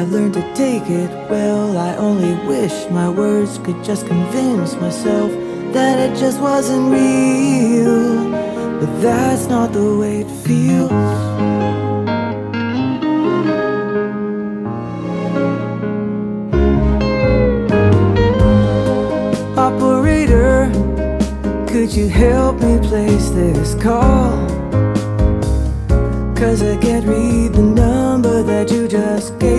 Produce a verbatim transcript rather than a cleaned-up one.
I've learned to take it well. I only wish my words could just convince myself that it just wasn't real. But that's not the way it feels. Operator, could you help me place this call? 'Cause I can't read the number that you just gave.